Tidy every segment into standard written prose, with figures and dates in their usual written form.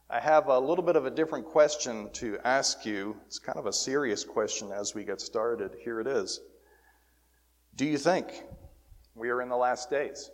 I have a little bit of a different question to ask you. It's kind of a serious question as we get started. Here it is. Do you think we are in the last days?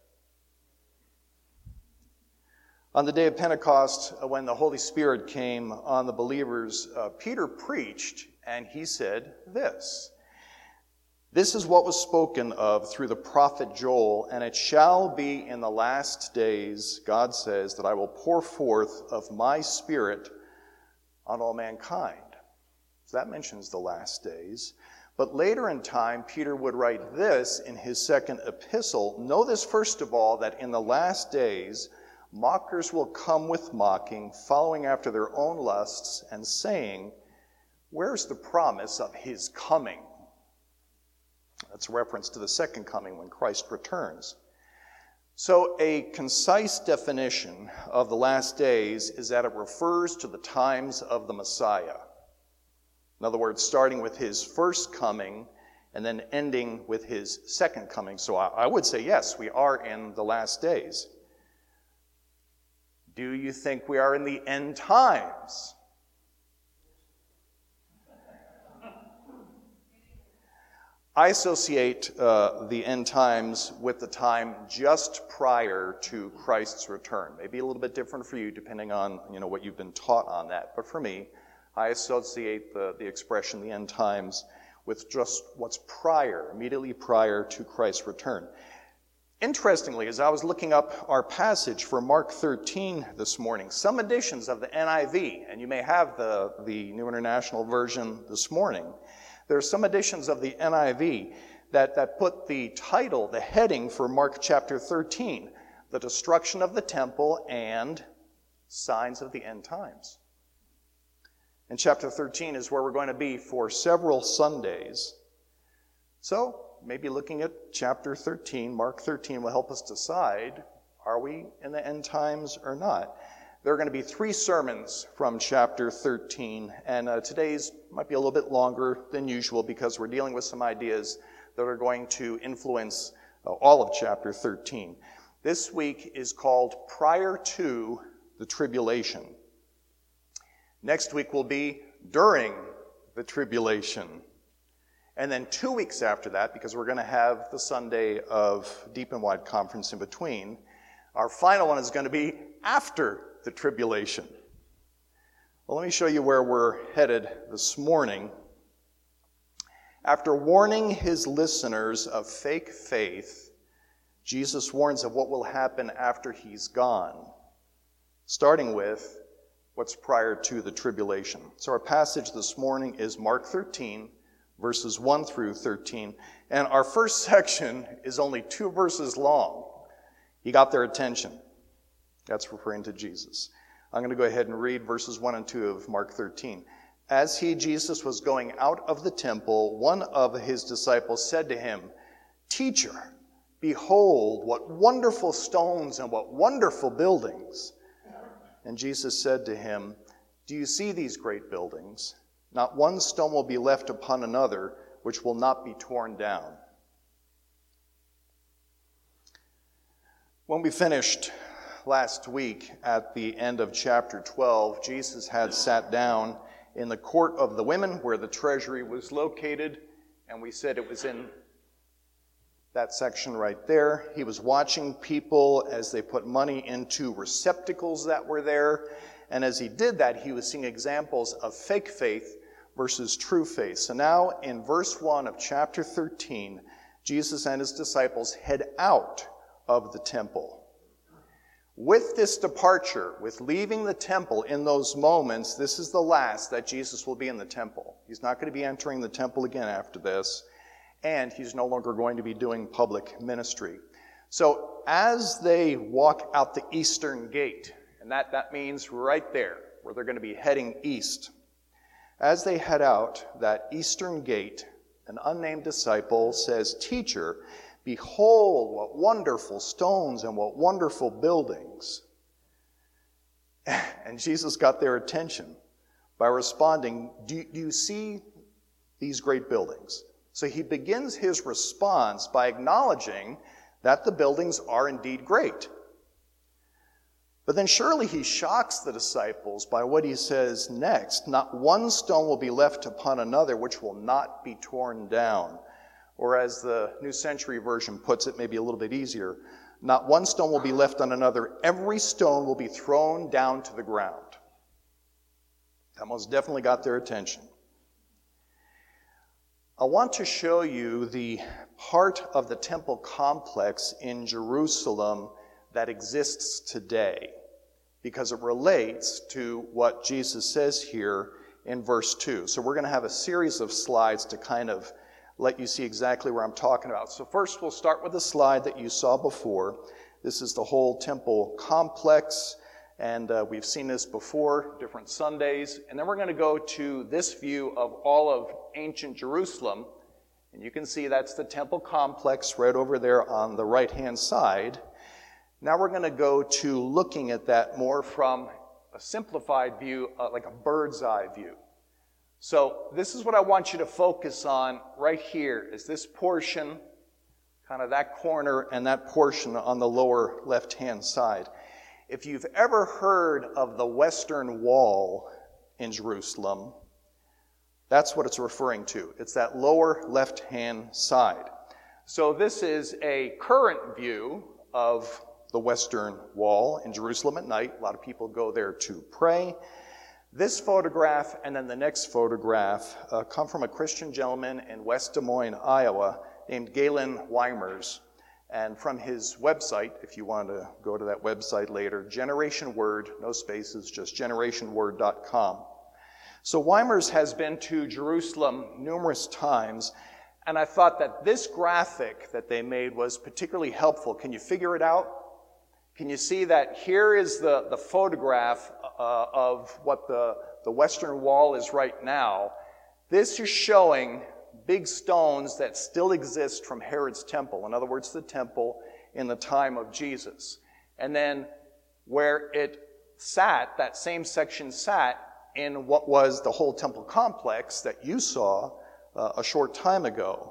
On the day of Pentecost, when the Holy Spirit came on the believers, Peter preached, and he said this. This is what was spoken of through the prophet Joel, and it shall be in the last days, God says, that I will pour forth of my Spirit on all mankind. So that mentions the last days. But later in time, Peter would write this in his second epistle. Know this, first of all, that in the last days, mockers will come with mocking, following after their own lusts, and saying, where's the promise of his coming? That's a reference to the second coming when Christ returns. So a concise definition of the last days is that it refers to the times of the Messiah. In other words, starting with his first coming and then ending with his second coming. So I would say, yes, we are in the last days. Do you think we are in the end times? I associate the end times with the time just prior to Christ's return. Maybe a little bit different for you, depending on what you've been taught on that. But for me, I associate the expression the end times with just what's immediately prior to Christ's return. Interestingly, as I was looking up our passage for Mark 13 this morning, some editions of the NIV, and you may have the New International Version this morning, there are some editions of the NIV that put the title, the heading for Mark chapter 13, the destruction of the temple and signs of the end times. And chapter 13 is where we're going to be for several Sundays. So maybe looking at chapter 13, Mark 13, will help us decide, are we in the end times or not? There are going to be 3 sermons from chapter 13, and today's might be a little bit longer than usual because we're dealing with some ideas that are going to influence all of chapter 13. This week is called Prior to the Tribulation. Next week will be During the Tribulation. And then 2 weeks after that, because we're going to have the Sunday of Deep and Wide Conference in between, our final one is going to be After the Tribulation. Well, let me show you where we're headed this morning. After warning his listeners of fake faith, Jesus warns of what will happen after he's gone, starting with what's prior to the tribulation. So our passage this morning is Mark 13, verses 1 through 13. And our first section is only 2 verses long. He got their attention. That's referring to Jesus. I'm going to go ahead and read verses 1 and 2 of Mark 13. As he, Jesus, was going out of the temple, one of his disciples said to him, Teacher, behold, what wonderful stones and what wonderful buildings. And Jesus said to him, Do you see these great buildings? Not one stone will be left upon another, which will not be torn down. When we finished last week at the end of chapter 12, Jesus had sat down in the court of the women where the treasury was located, and we said it was in that section right there. He was watching people as they put money into receptacles that were there, and as he did that, he was seeing examples of fake faith versus true faith. So now in verse 1 of chapter 13, Jesus and his disciples head out of the temple. With this departure, with leaving the temple in those moments, this is the last that Jesus will be in the temple. He's not going to be entering the temple again after this, and he's no longer going to be doing public ministry. So as they walk out the eastern gate, and that means right there, where they're going to be heading east, as they head out that eastern gate, an unnamed disciple says, Teacher, behold, what wonderful stones and what wonderful buildings. And Jesus got their attention by responding, do you see these great buildings? So he begins his response by acknowledging that the buildings are indeed great. But then surely he shocks the disciples by what he says next. Not one stone will be left upon another which will not be torn down. Or as the New Century Version puts it, maybe a little bit easier, not one stone will be left on another. Every stone will be thrown down to the ground. That most definitely got their attention. I want to show you the part of the temple complex in Jerusalem that exists today, because it relates to what Jesus says here in verse 2. So we're going to have a series of slides to kind of let you see exactly where I'm talking about. So first we'll start with the slide that you saw before. This is the whole temple complex, and we've seen this before, different Sundays. And then we're going to go to this view of all of ancient Jerusalem, and you can see that's the temple complex right over there on the right-hand side. Now we're going to go to looking at that more from a simplified view, like a bird's eye view. So this is what I want you to focus on right here, is this portion, kind of that corner, and that portion on the lower left-hand side. If you've ever heard of the Western Wall in Jerusalem, that's what it's referring to. It's that lower left-hand side. So this is a current view of the Western Wall in Jerusalem at night. A lot of people go there to pray. This photograph and then the next photograph come from a Christian gentleman in West Des Moines, Iowa, named Galen Weimers. And from his website, if you want to go to that website later, Generation Word, no spaces, just generationword.com. So Weimers has been to Jerusalem numerous times, and I thought that this graphic that they made was particularly helpful. Can you figure it out? Can you see that here is the photograph of what the Western Wall is right now? This is showing big stones that still exist from Herod's temple. In other words, the temple in the time of Jesus. And then where it sat, that same section sat in what was the whole temple complex that you saw a short time ago.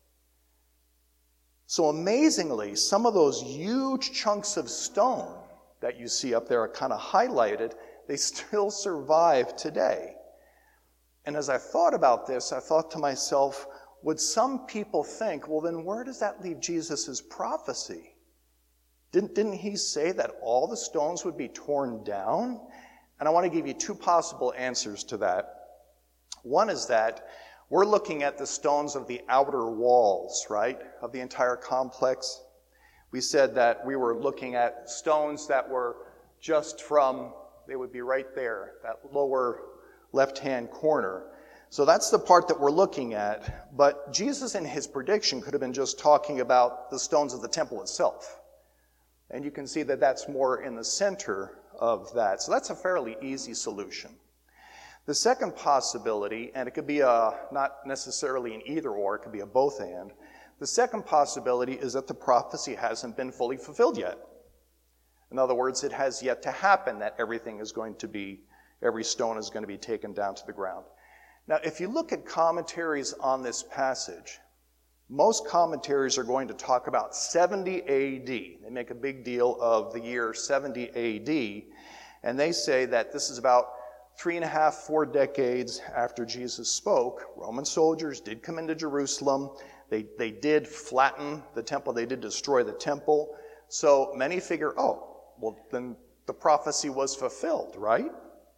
So amazingly, some of those huge chunks of stone that you see up there are kind of highlighted. They still survive today. And as I thought about this, I thought to myself, would some people think, well, then where does that leave Jesus' prophecy? Didn't he say that all the stones would be torn down? And I want to give you two possible answers to that. One is that we're looking at the stones of the outer walls, right, of the entire complex. We said that we were looking at stones that were just from, they would be right there, that lower left-hand corner. So that's the part that we're looking at. But Jesus in his prediction could have been just talking about the stones of the temple itself. And you can see that that's more in the center of that. So that's a fairly easy solution. The second possibility, and it could be not necessarily an either or, it could be a both and. The second possibility is that the prophecy hasn't been fully fulfilled yet. In other words, it has yet to happen that every stone is going to be taken down to the ground. Now, if you look at commentaries on this passage, most commentaries are going to talk about 70 AD. They make a big deal of the year 70 AD, and they say that this is about 3.5, 4 decades after Jesus spoke. Roman soldiers did come into Jerusalem. They did flatten the temple. They did destroy the temple. So many figure, then the prophecy was fulfilled, right?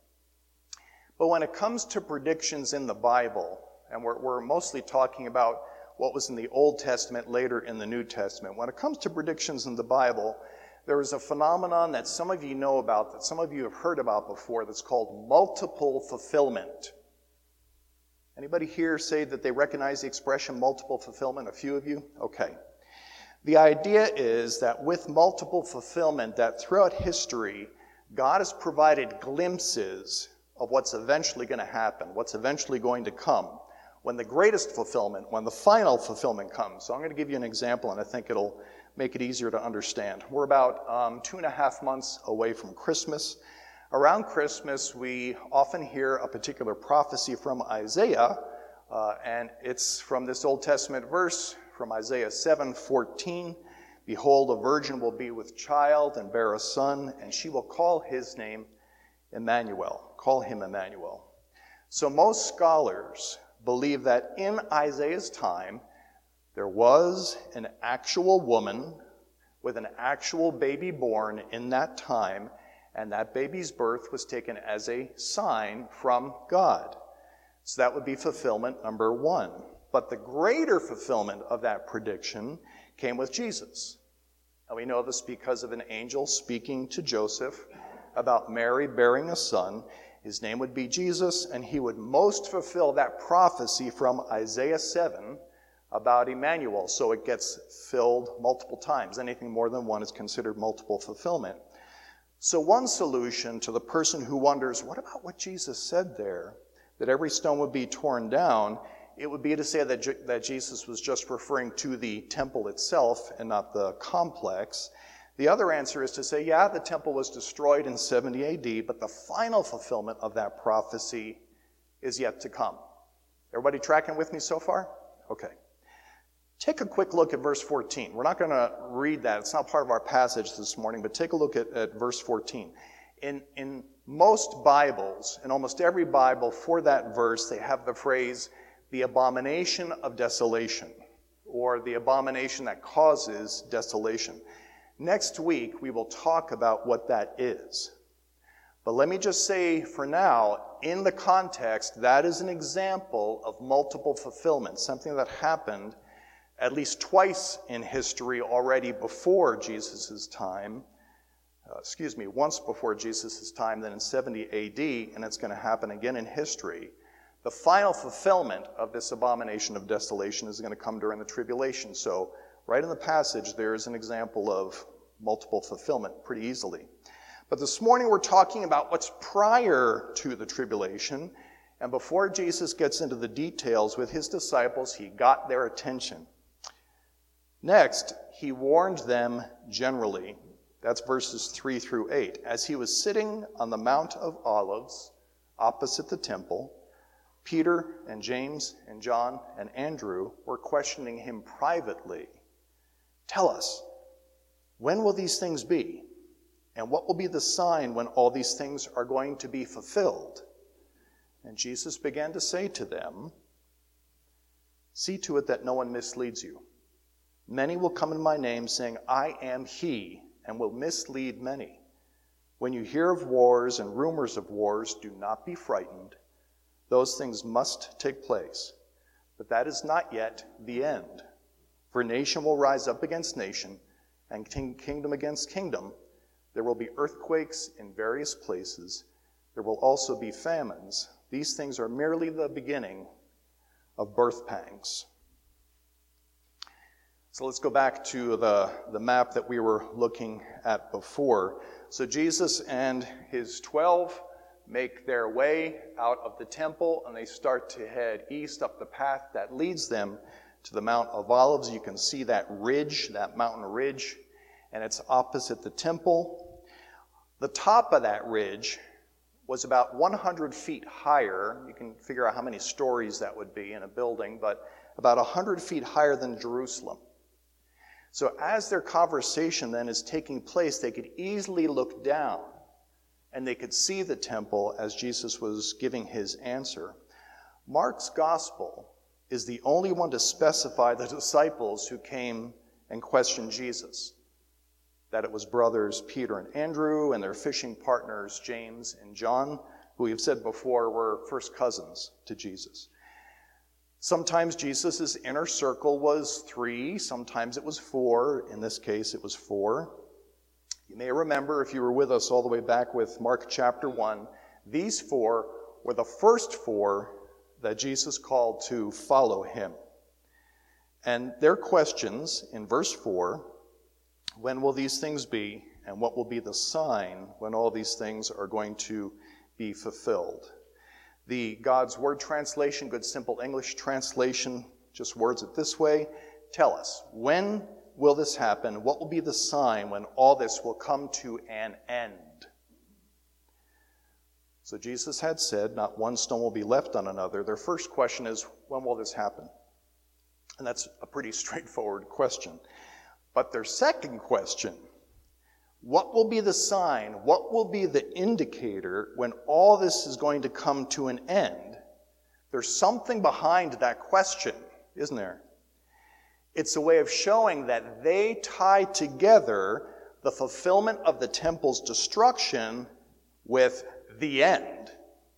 But when it comes to predictions in the Bible, and we're mostly talking about what was in the Old Testament, later in the New Testament. When it comes to predictions in the Bible, there is a phenomenon that some of you know about, that some of you have heard about before, that's called multiple fulfillment. Anybody here say that they recognize the expression multiple fulfillment? A few of you? Okay. The idea is that with multiple fulfillment, that throughout history, God has provided glimpses of what's eventually going to happen, what's eventually going to come, when the greatest fulfillment, when the final fulfillment comes. So I'm going to give you an example, and I think it'll make it easier to understand. We're about 2.5 months away from Christmas. Around Christmas, we often hear a particular prophecy from Isaiah, and it's from this Old Testament verse from Isaiah 7:14. Behold, a virgin will be with child and bear a son, and she will call his name Emmanuel. Call him Emmanuel. So most scholars believe that in Isaiah's time, there was an actual woman with an actual baby born in that time, and that baby's birth was taken as a sign from God. So that would be fulfillment number one. But the greater fulfillment of that prediction came with Jesus. And we know this because of an angel speaking to Joseph about Mary bearing a son. His name would be Jesus, and he would most fulfill that prophecy from Isaiah 7 about Emmanuel. So it gets filled multiple times. Anything more than one is considered multiple fulfillment. So one solution to the person who wonders, what about what Jesus said there, that every stone would be torn down, it would be to say that Jesus was just referring to the temple itself and not the complex. The other answer is to say, yeah, the temple was destroyed in 70 AD, but the final fulfillment of that prophecy is yet to come. Everybody tracking with me so far? Okay. Take a quick look at verse 14. We're not going to read that. It's not part of our passage this morning, but take a look at verse 14. In most Bibles, in almost every Bible for that verse, they have the phrase, the abomination of desolation, or the abomination that causes desolation. Next week, we will talk about what that is. But let me just say for now, in the context, that is an example of multiple fulfillment, something that happened at least twice in history already before Jesus' time. Once before Jesus' time, then in 70 AD, and it's going to happen again in history. The final fulfillment of this abomination of desolation is going to come during the tribulation. So right in the passage, there is an example of multiple fulfillment pretty easily. But this morning we're talking about what's prior to the tribulation. And before Jesus gets into the details with his disciples, he got their attention. Next, he warned them generally. That's verses 3 through 8. As he was sitting on the Mount of Olives opposite the temple, Peter and James and John and Andrew were questioning him privately. Tell us, when will these things be? And what will be the sign when all these things are going to be fulfilled? And Jesus began to say to them, see to it that no one misleads you. Many will come in my name saying, I am he, and will mislead many. When you hear of wars and rumors of wars, do not be frightened. Those things must take place, but that is not yet the end. For nation will rise up against nation, and kingdom against kingdom. There will be earthquakes in various places. There will also be famines. These things are merely the beginning of birth pangs. So let's go back to the map that we were looking at before. So Jesus and his 12 make their way out of the temple, and they start to head east up the path that leads them to the Mount of Olives. You can see that ridge, that mountain ridge, and it's opposite the temple. The top of that ridge was about 100 feet higher. You can figure out how many stories that would be in a building, but about 100 feet higher than Jerusalem. So as their conversation then is taking place, they could easily look down and they could see the temple as Jesus was giving his answer. Mark's gospel is the only one to specify the disciples who came and questioned Jesus. That it was brothers Peter and Andrew and their fishing partners James and John, who we've said before were first cousins to Jesus. Sometimes Jesus' inner circle was 3, sometimes it was 4. In this case, it was 4. You may remember, if you were with us all the way back with Mark chapter 1, these 4 were the first 4 that Jesus called to follow him. And their questions in verse 4, when will these things be, and what will be the sign when all these things are going to be fulfilled? The God's Word translation, Good Simple English translation, just words it this way. Tell us, when will this happen? What will be the sign when all this will come to an end? So Jesus had said, not one stone will be left on another. Their first question is, when will this happen? And that's a pretty straightforward question. But their second question, what will be the sign, what will be the indicator when all this is going to come to an end? There's something behind that question, isn't there? It's a way of showing that they tie together the fulfillment of the temple's destruction with the end.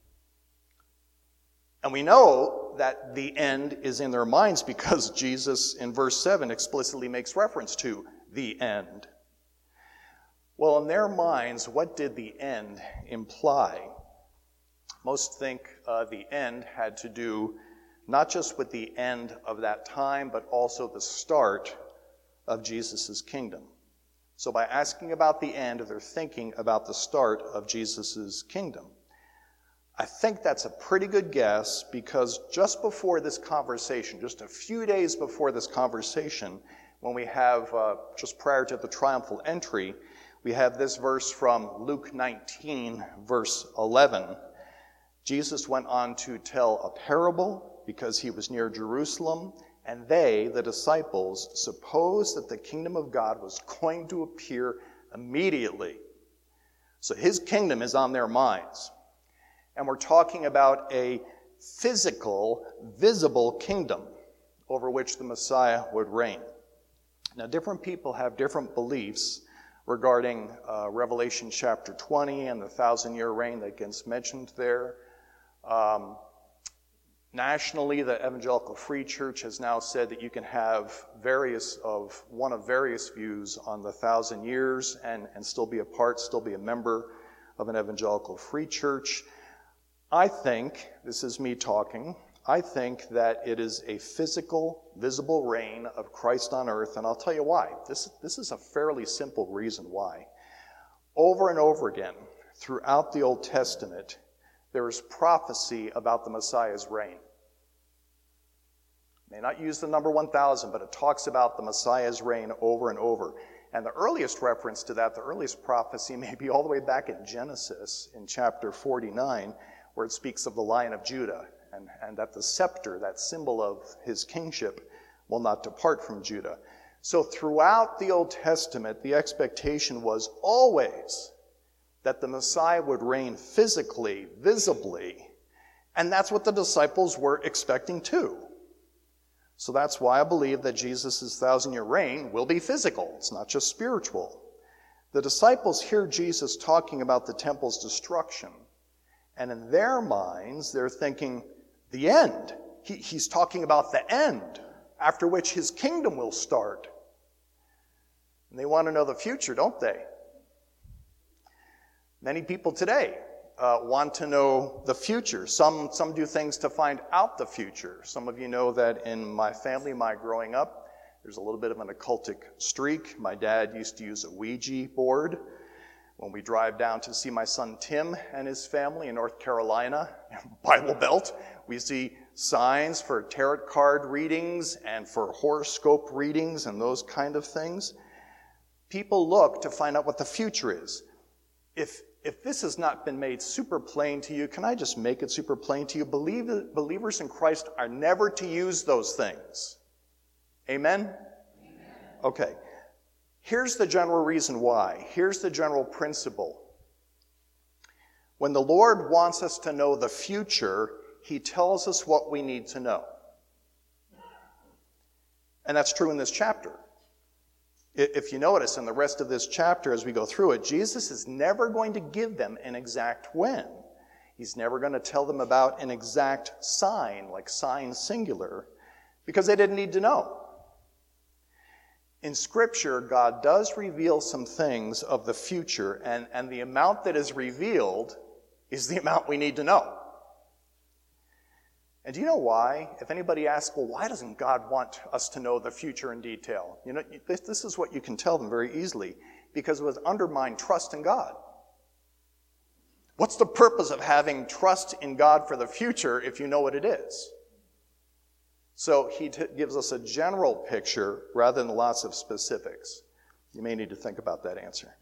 And we know that the end is in their minds because Jesus in verse 7 explicitly makes reference to the end. Well, in their minds, what did the end imply? Most think the end had to do not just with the end of that time, but also the start of Jesus' kingdom. So by asking about the end, they're thinking about the start of Jesus' kingdom. I think that's a pretty good guess because just before this conversation, just a few days before this conversation, when we have, just prior to the triumphal entry, we have this verse from Luke 19, verse 11. Jesus went on to tell a parable because he was near Jerusalem, and they, the disciples, supposed that the kingdom of God was going to appear immediately. So his kingdom is on their minds. And we're talking about a physical, visible kingdom over which the Messiah would reign. Now, different people have different beliefs regarding Revelation chapter 20 and the 1,000-year reign that gets mentioned there. Nationally, the Evangelical Free Church has now said that you can have one of various views on the 1,000 years and still be a member of an Evangelical Free Church. I think, this is me talking, I think that it is a physical, visible reign of Christ on earth, and I'll tell you why. This is a fairly simple reason why. Over and over again, throughout the Old Testament, there is prophecy about the Messiah's reign. May not use the number 1,000, but it talks about the Messiah's reign over and over. And the earliest reference to that, the earliest prophecy, may be all the way back in Genesis in chapter 49, where it speaks of the Lion of Judah, and that the scepter, that symbol of his kingship, will not depart from Judah. So throughout the Old Testament, the expectation was always that the Messiah would reign physically, visibly, and that's what the disciples were expecting too. So that's why I believe that Jesus' 1,000-year reign will be physical. It's not just spiritual. The disciples hear Jesus talking about the temple's destruction, and in their minds, they're thinking, the end. He's talking about the end, after which his kingdom will start. And they want to know the future, don't they? Many people today want to know the future. Some do things to find out the future. Some of you know that in my family, my growing up, there's a little bit of an occultic streak. My dad used to use a Ouija board. When we drive down to see my son Tim and his family in North Carolina, Bible Belt, we see signs for tarot card readings and for horoscope readings and those kind of things. People look to find out what the future is. If this has not been made super plain to you, can I just make it super plain to you? Believers in Christ are never to use those things. Amen? Amen. Okay. Here's the general reason why. Here's the general principle. When the Lord wants us to know the future, he tells us what we need to know. And that's true in this chapter. If you notice in the rest of this chapter as we go through it, Jesus is never going to give them an exact when. He's never going to tell them about an exact sign, like sign singular, because they didn't need to know. In Scripture, God does reveal some things of the future, and the amount that is revealed is the amount we need to know. And do you know why? If anybody asks, well, why doesn't God want us to know the future in detail? You know, this is what you can tell them very easily, because it would undermine trust in God. What's the purpose of having trust in God for the future if you know what it is? So he gives us a general picture rather than lots of specifics. You may need to think about that answer.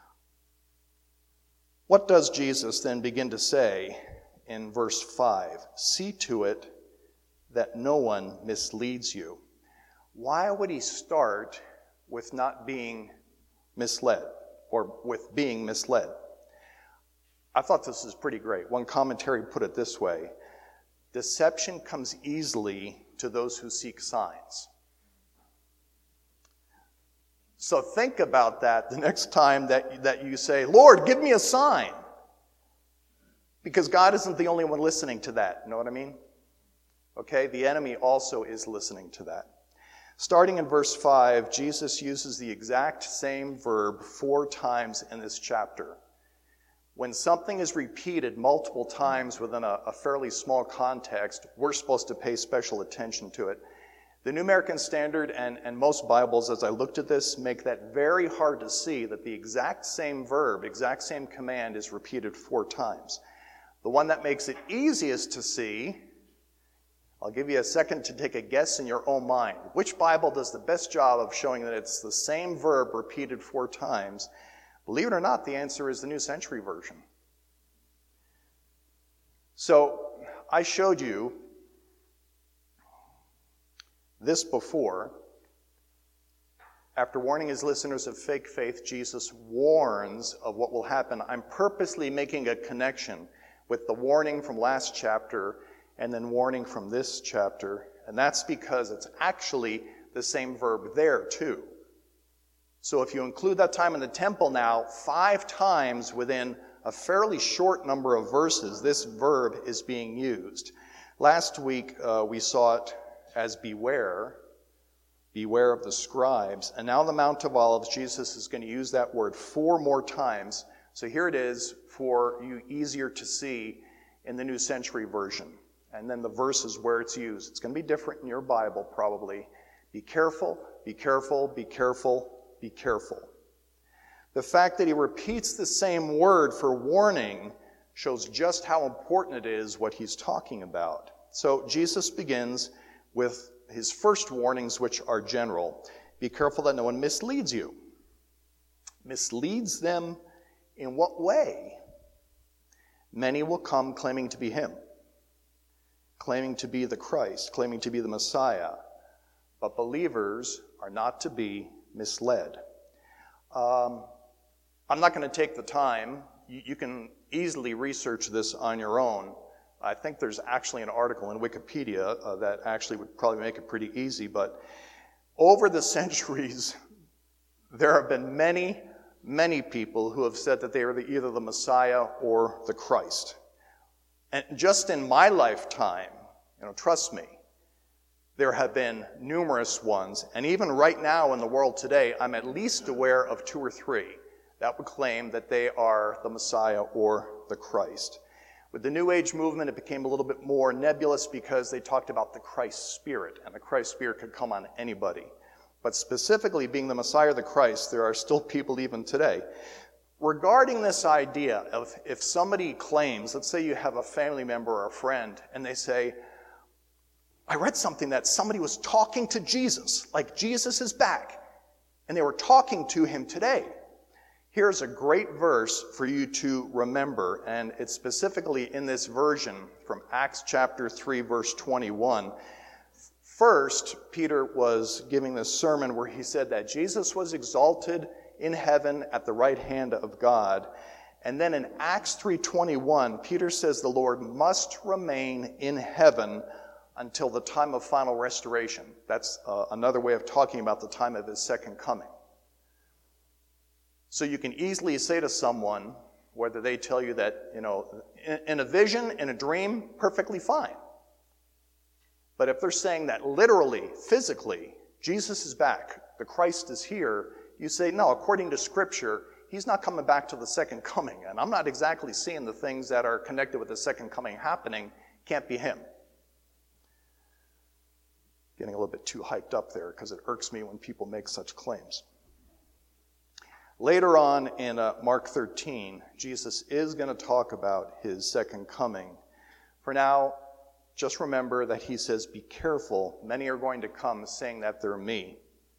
What does Jesus then begin to say in verse 5? See to it that no one misleads you. Why would he start with not being misled, or with being misled. I thought this was pretty great. One commentary put it this way: deception comes easily to those who seek signs. So think about that the next time that you say, Lord, give me a sign. Because God isn't the only one listening to that. You know what I mean? Okay, the enemy also is listening to that. Starting in verse 5, Jesus uses the exact same verb 4 times in this chapter. When something is repeated multiple times within a fairly small context, we're supposed to pay special attention to it. The New American Standard and most Bibles, as I looked at this, make that very hard to see, that the exact same verb, exact same command is repeated 4 times. The one that makes it easiest to see, I'll give you a second to take a guess in your own mind. Which Bible does the best job of showing that it's the same verb repeated 4 times? Believe it or not, the answer is the New Century Version. So, I showed you this before. After warning his listeners of fake faith, Jesus warns of what will happen. I'm purposely making a connection with the warning from last chapter and then warning from this chapter, and that's because it's actually the same verb there too. So if you include that time in the temple now, 5 times within a fairly short number of verses, this verb is being used. Last week we saw it as beware of the scribes, and now on the Mount of Olives, Jesus is going to use that word 4 more times. So here it is for you easier to see in the New Century Version. And then the verses where it's used. It's going to be different in your Bible probably. Be careful, be careful, be careful, be careful. The fact that he repeats the same word for warning shows just how important it is what he's talking about. So Jesus begins with his first warnings, which are general. Be careful that no one misleads you. Misleads them in what way? Many will come claiming to be him, claiming to be the Christ, claiming to be the Messiah. But believers are not to be misled. I'm not going to take the time. You can easily research this on your own. I think there's actually an article in Wikipedia that actually would probably make it pretty easy. But over the centuries, there have been many people who have said that they are either the Messiah or the Christ. And just in my lifetime, trust me, there have been numerous ones. And even right now in the world today, I'm at least aware of 2 or 3 that would claim that they are the Messiah or the Christ. With the New Age movement, it became a little bit more nebulous because they talked about the Christ Spirit, and the Christ Spirit could come on anybody. But specifically being the Messiah or the Christ, there are still people even today. Regarding this idea of if somebody claims, let's say you have a family member or a friend, and they say, I read something that somebody was talking to Jesus, like Jesus is back, and they were talking to him today. Here's a great verse for you to remember, and it's specifically in this version from Acts chapter 3, verse 21. First, Peter was giving this sermon where he said that Jesus was exalted in heaven at the right hand of God. And then in Acts 3:21, Peter says the Lord must remain in heaven until the time of final restoration. That's another way of talking about the time of his second coming. So you can easily say to someone, whether they tell you that, in a vision, in a dream, perfectly fine. But if they're saying that literally, physically, Jesus is back, the Christ is here, you say, no, according to Scripture, he's not coming back to the second coming. And I'm not exactly seeing the things that are connected with the second coming happening. Can't be him. Getting a little bit too hyped up there because it irks me when people make such claims. Later on in Mark 13, Jesus is going to talk about his second coming. For now, just remember that he says, be careful. Many are going to come saying that they're me.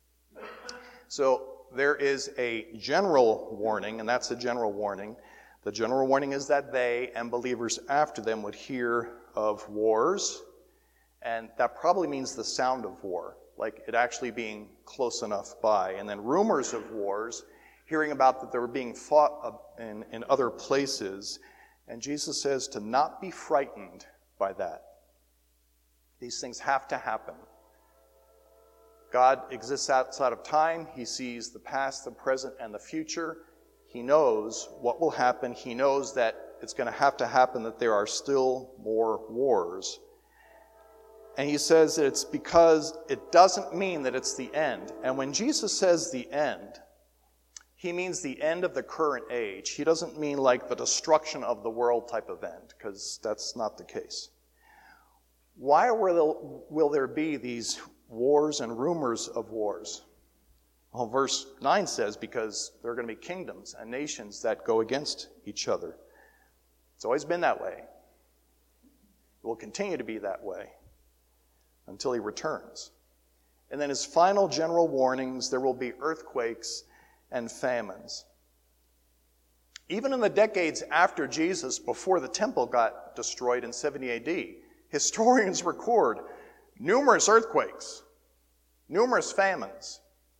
So there is a general warning, and that's a general warning. The general warning is that they and believers after them would hear of wars, and that probably means the sound of war. like it actually being close enough by. And then rumors of wars, hearing about that they were being fought in other places. And Jesus says to not be frightened by that. These things have to happen. God exists outside of time. He sees the past, the present, and the future. He knows what will happen. He knows that it's going to happen, that there are still more wars. And he says that it's because it doesn't mean that it's the end. And when Jesus says the end, he means the end of the current age. He doesn't mean like the destruction of the world type of end, because that's not the case. Why will there be these wars and rumors of wars? Well, verse 9 says, because there are going to be kingdoms and nations that go against each other. It's always been that way. It will continue to be that way until he returns. And then his final general warnings, there will be earthquakes and famines. Even in the decades after Jesus, before the temple got destroyed in 70 AD, historians record numerous earthquakes, numerous famines.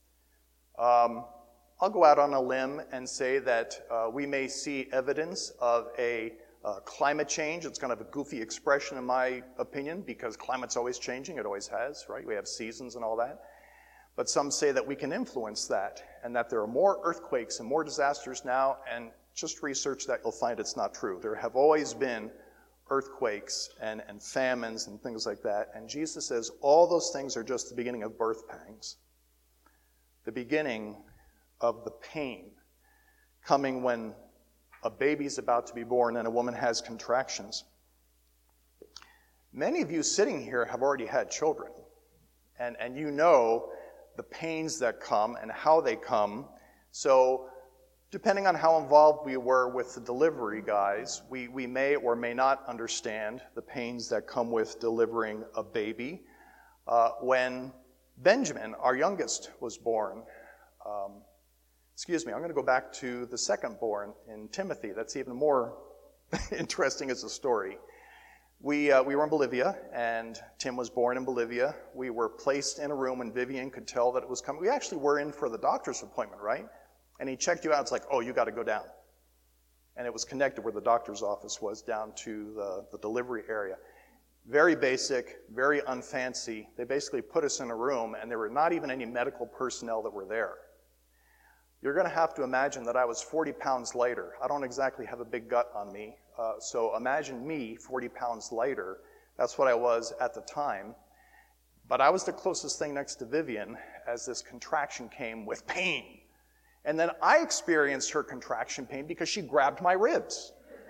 I'll go out on a limb and say that we may see evidence of a climate change. It's kind of a goofy expression in my opinion, because climate's always changing. It always has, right? We have seasons and all that. But some say that we can influence that, and that there are more earthquakes and more disasters now, and just research that, you'll find it's not true. There have always been earthquakes and famines and things like that, and Jesus says all those things are just the beginning of birth pangs, the beginning of the pain coming when a baby's about to be born and a woman has contractions. Many of you sitting here have already had children, and you know the pains that come and how they come. So depending on how involved we were with the delivery guys, we may or may not understand the pains that come with delivering a baby. When Benjamin, our youngest, was born, I'm going to go back to the second born in Timothy. That's even more interesting as a story. We were in Bolivia, and Tim was born in Bolivia. We were placed in a room, and Vivian could tell that it was coming. We actually were in for the doctor's appointment, right? And he checked you out. It's like, oh, you got to go down. And it was connected where the doctor's office was down to the delivery area. Very basic, very unfancy. They basically put us in a room, and there were not even any medical personnel that were there. You're going to have to imagine that I was 40 pounds lighter. I don't exactly have a big gut on me. So imagine me 40 pounds lighter. That's what I was at the time. But I was the closest thing next to Vivian as this contraction came with pain. And then I experienced her contraction pain because she grabbed my ribs.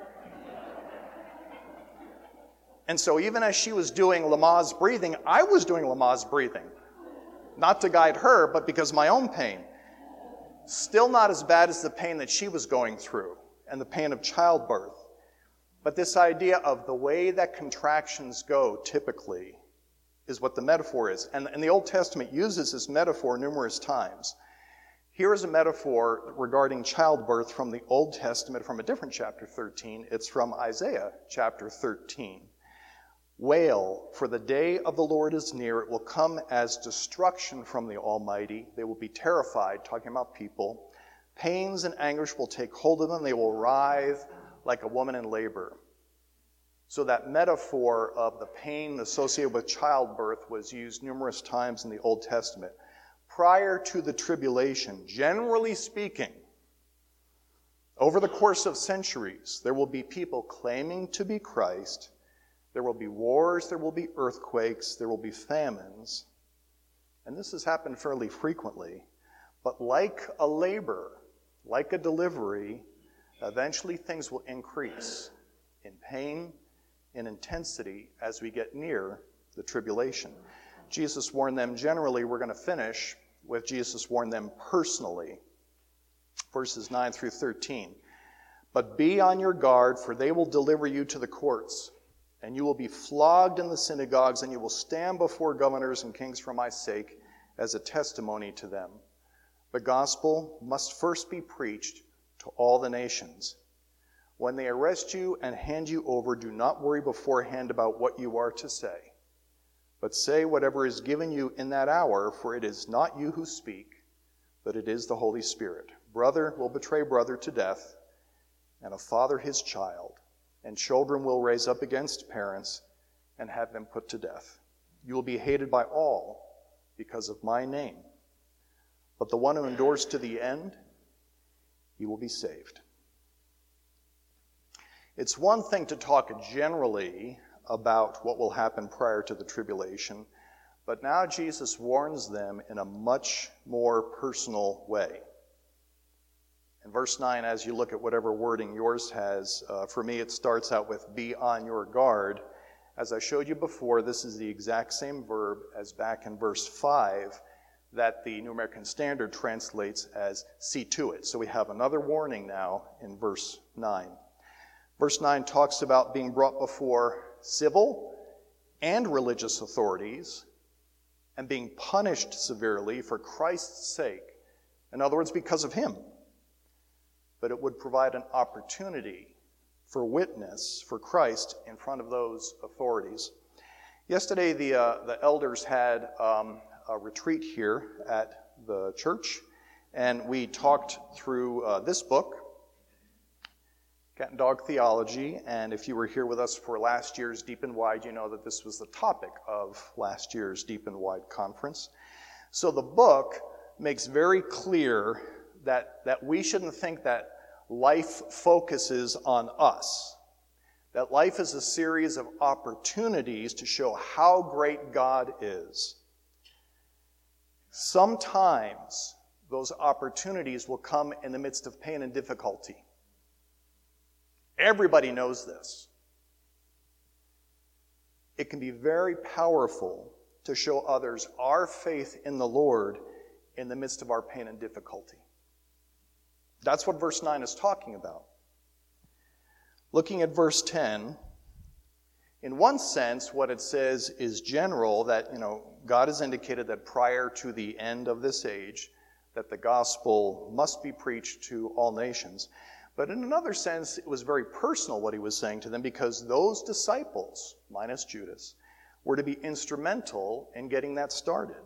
And so even as she was doing Lamaze breathing, I was doing Lamaze breathing. Not to guide her, but because of my own pain. Still not as bad as the pain that she was going through and the pain of childbirth. But this idea of the way that contractions go typically is what the metaphor is. And the Old Testament uses this metaphor numerous times. Here is a metaphor regarding childbirth from the Old Testament from a different chapter 13. It's from Isaiah chapter 13. Wail, for the day of the Lord is near. It will come as destruction from the Almighty. They will be terrified, talking about people. Pains and anguish will take hold of them. They will writhe like a woman in labor. So that metaphor of the pain associated with childbirth was used numerous times in the Old Testament. Prior to the tribulation, generally speaking, over the course of centuries, there will be people claiming to be Christ. There will be wars, there will be earthquakes, there will be famines. And this has happened fairly frequently. But like a labor, like a delivery, eventually things will increase in pain, in intensity as we get near the tribulation. Jesus warned them generally. We're going to finish with Jesus warned them personally. Verses 9 through 13. But be on your guard, for they will deliver you to the courts, and you will be flogged in the synagogues, and you will stand before governors and kings for my sake as a testimony to them. The gospel must first be preached to all the nations. When they arrest you and hand you over, do not worry beforehand about what you are to say. But say whatever is given you in that hour, for it is not you who speak, but it is the Holy Spirit. Brother will betray brother to death, and a father his child, and children will raise up against parents and have them put to death. You will be hated by all because of my name. But the one who endures to the end, he will be saved. It's one thing to talk generally about what will happen prior to the tribulation, but now Jesus warns them in a much more personal way. In verse 9, as you look at whatever wording yours has, for me it starts out with, be on your guard. As I showed you before, this is the exact same verb as back in verse 5 that the New American Standard translates as see to it. So we have another warning now in verse 9. Verse 9 talks about being brought before civil and religious authorities and being punished severely for Christ's sake. In other words, because of him. But it would provide an opportunity for witness for Christ in front of those authorities. Yesterday, the elders had a retreat here at the church, and we talked through this book, Cat and Dog Theology, and if you were here with us for last year's Deep and Wide, you know that this was the topic of last year's Deep and Wide conference. So the book makes very clear that we shouldn't think that life focuses on us. That life is a series of opportunities to show how great God is. Sometimes those opportunities will come in the midst of pain and difficulty. Everybody knows this. It can be very powerful to show others our faith in the Lord in the midst of our pain and difficulty. That's what verse 9 is talking about. Looking at verse 10, in one sense, what it says is general, that, God has indicated that prior to the end of this age, that the gospel must be preached to all nations. But in another sense, it was very personal what he was saying to them, because those disciples, minus Judas, were to be instrumental in getting that started.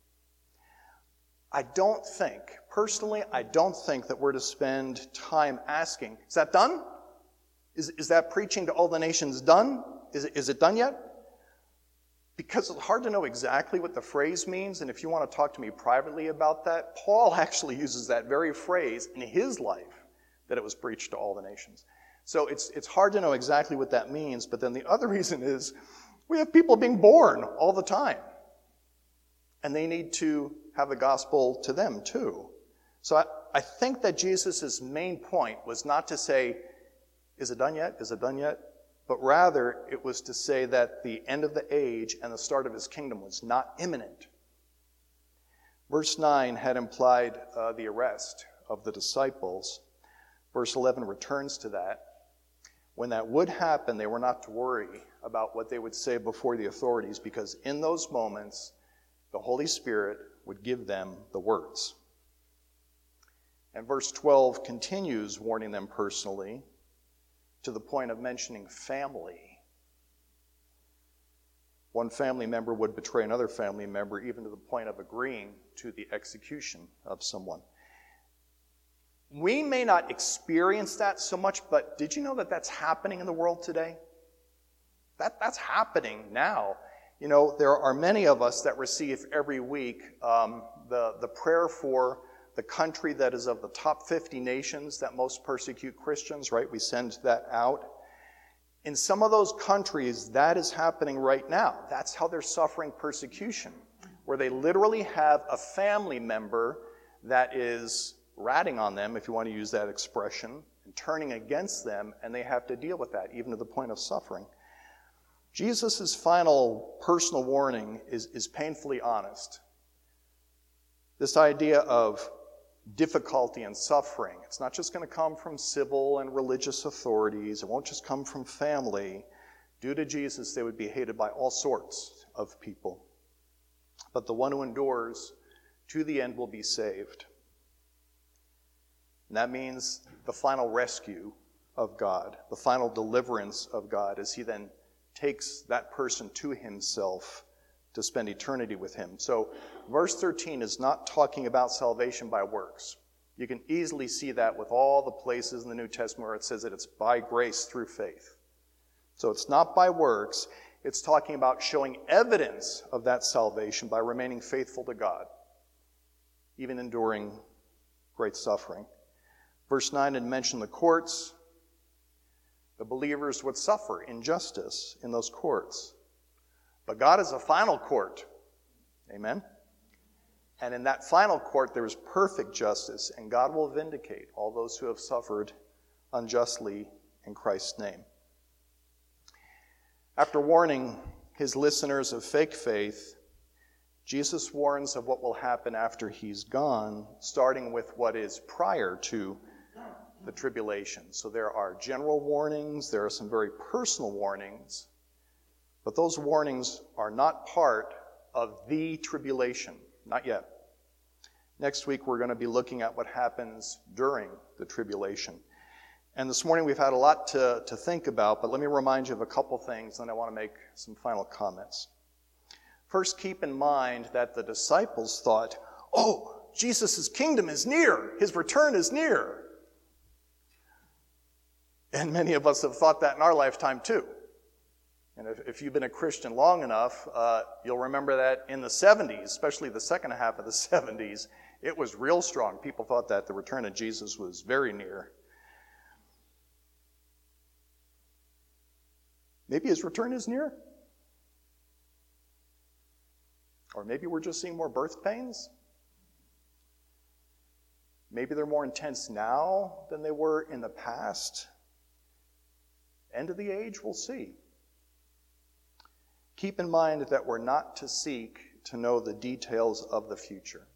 I don't think that we're to spend time asking, is that done? Is that preaching to all the nations done? Is it done yet? Because it's hard to know exactly what the phrase means, and if you want to talk to me privately about that, Paul actually uses that very phrase in his life, that it was preached to all the nations. So it's hard to know exactly what that means, but then the other reason is we have people being born all the time, and they need to have the gospel to them too. So I think that Jesus' main point was not to say, is it done yet? Is it done yet? But rather, it was to say that the end of the age and the start of his kingdom was not imminent. Verse 9 had implied the arrest of the disciples. Verse 11 returns to that. When that would happen, they were not to worry about what they would say before the authorities, because in those moments, the Holy Spirit would give them the words. And verse 12 continues warning them personally to the point of mentioning family. One family member would betray another family member, even to the point of agreeing to the execution of someone. We may not experience that so much, but did you know that that's happening in the world today? That's happening now. There are many of us that receive every week the prayer for the country that is of the top 50 nations that most persecute Christians, right? We send that out. In some of those countries, that is happening right now. That's how they're suffering persecution, where they literally have a family member that is ratting on them, if you want to use that expression, and turning against them, and they have to deal with that, even to the point of suffering. Jesus' final personal warning is painfully honest. This idea of difficulty and suffering, it's not just going to come from civil and religious authorities. It won't just come from family. Due to Jesus, they would be hated by all sorts of people. But the one who endures to the end will be saved. And that means the final rescue of God, the final deliverance of God, as he then takes that person to himself to spend eternity with him. So verse 13 is not talking about salvation by works. You can easily see that with all the places in the New Testament where it says that it's by grace through faith. So it's not by works. It's talking about showing evidence of that salvation by remaining faithful to God, even enduring great suffering. Verse 9 had mentioned the courts. The believers would suffer injustice in those courts. But God is a final court. Amen? And in that final court, there is perfect justice, and God will vindicate all those who have suffered unjustly in Christ's name. After warning his listeners of fake faith, Jesus warns of what will happen after he's gone, starting with what is prior to the tribulation. So there are general warnings, there are some very personal warnings, but those warnings are not part of the tribulation, not yet. Next week we're going to be looking at what happens during the tribulation. And this morning we've had a lot to think about, but let me remind you of a couple things, and then I want to make some final comments. First, keep in mind that the disciples thought, oh, Jesus' kingdom is near. His return is near. And many of us have thought that in our lifetime too. And if you've been a Christian long enough, you'll remember that in the 70s, especially the second half of the 70s, it was real strong. People thought that the return of Jesus was very near. Maybe his return is near. Or maybe we're just seeing more birth pains. Maybe they're more intense now than they were in the past. End of the age, we'll see. Keep in mind that we're not to seek to know the details of the future.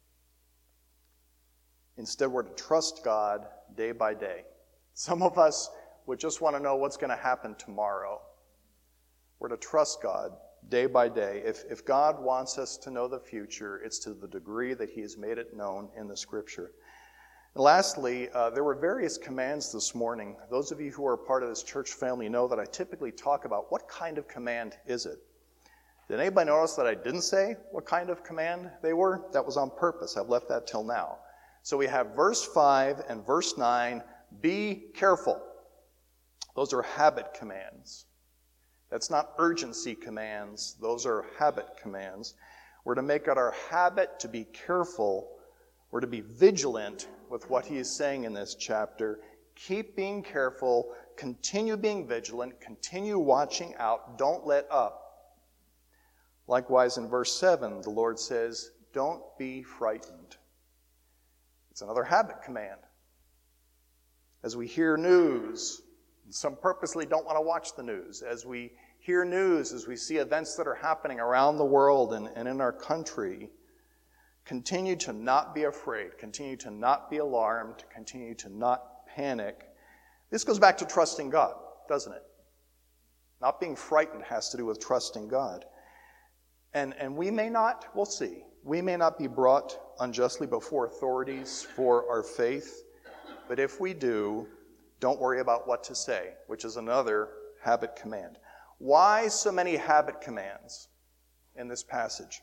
Instead, we're to trust God day by day. Some of us would just want to know what's going to happen tomorrow. We're to trust God day by day. If God wants us to know the future, it's to the degree that he has made it known in the Scripture. And lastly, there were various commands this morning. Those of you who are part of this church family know that I typically talk about what kind of command is it. Did anybody notice that I didn't say what kind of command they were? That was on purpose. I've left that till now. So we have verse 5 and verse 9, be careful. Those are habit commands. That's not urgency commands. Those are habit commands. We're to make it our habit to be careful. We're to be vigilant with what he is saying in this chapter. Keep being careful. Continue being vigilant. Continue watching out. Don't let up. Likewise, in verse 7, the Lord says, don't be frightened. It's another habit command. As we hear news, some purposely don't want to watch the news. As we hear news, as we see events that are happening around the world and in our country, continue to not be afraid. Continue to not be alarmed. Continue to not panic. This goes back to trusting God, doesn't it? Not being frightened has to do with trusting God. And we may not, we'll see, we may not be brought unjustly before authorities for our faith, but if we do, don't worry about what to say, which is another habit command. Why so many habit commands in this passage?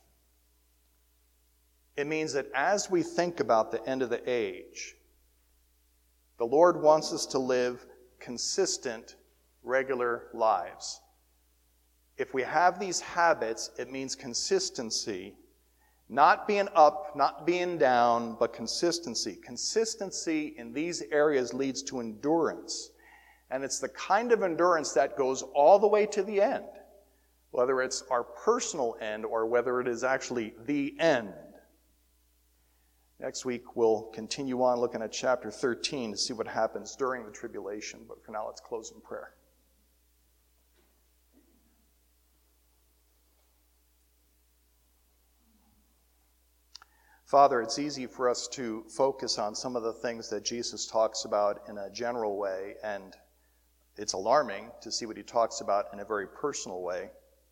It means that as we think about the end of the age, the Lord wants us to live consistent, regular lives. If we have these habits, it means consistency. Not being up, not being down, but consistency. Consistency in these areas leads to endurance. And it's the kind of endurance that goes all the way to the end. Whether it's our personal end or whether it is actually the end. Next week, we'll continue on looking at chapter 13 to see what happens during the tribulation. But for now, let's close in prayer. Father, it's easy for us to focus on some of the things that Jesus talks about in a general way, and it's alarming to see what he talks about in a very personal way.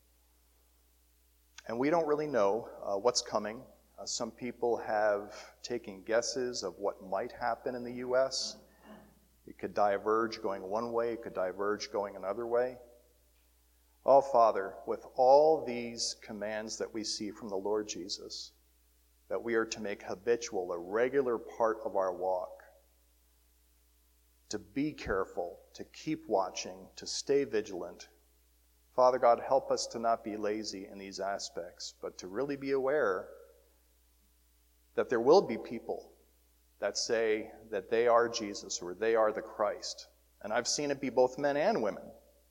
And we don't really know what's coming. Some people have taken guesses of what might happen in the U.S. It could diverge going one way, it could diverge going another way. Oh, Father, with all these commands that we see from the Lord Jesus, that we are to make habitual, a regular part of our walk, to be careful, to keep watching, to stay vigilant. Father God, help us to not be lazy in these aspects, but to really be aware that there will be people that say that they are Jesus or they are the Christ. And I've seen it be both men and women.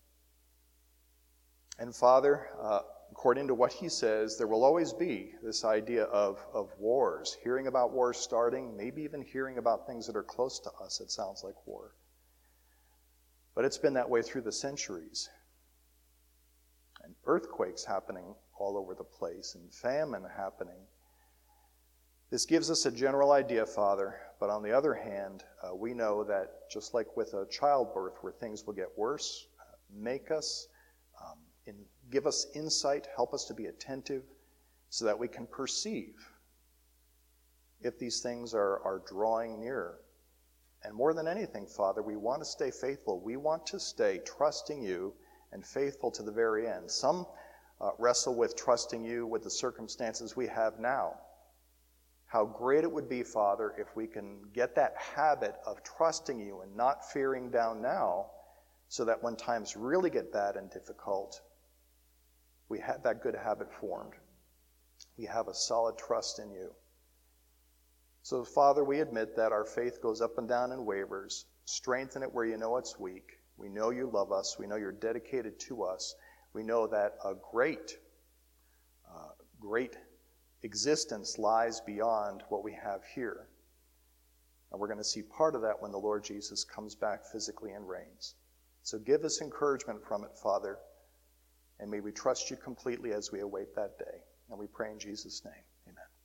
And Father, according to what he says, there will always be this idea of wars, hearing about wars starting, maybe even hearing about things that are close to us, it sounds like war. But it's been that way through the centuries. And earthquakes happening all over the place, and famine happening. This gives us a general idea, Father, but on the other hand, we know that just like with a childbirth where things will get worse, make us, give us insight, help us to be attentive so that we can perceive if these things are drawing nearer. And more than anything, Father, we want to stay faithful. We want to stay trusting you and faithful to the very end. Some wrestle with trusting you with the circumstances we have now. How great it would be, Father, if we can get that habit of trusting you and not fearing down now, so that when times really get bad and difficult, we have that good habit formed. We have a solid trust in you. So, Father, we admit that our faith goes up and down and wavers. Strengthen it where you know it's weak. We know you love us. We know you're dedicated to us. We know that a great existence lies beyond what we have here. And we're going to see part of that when the Lord Jesus comes back physically and reigns. So give us encouragement from it, Father, and may we trust you completely as we await that day. And we pray in Jesus' name.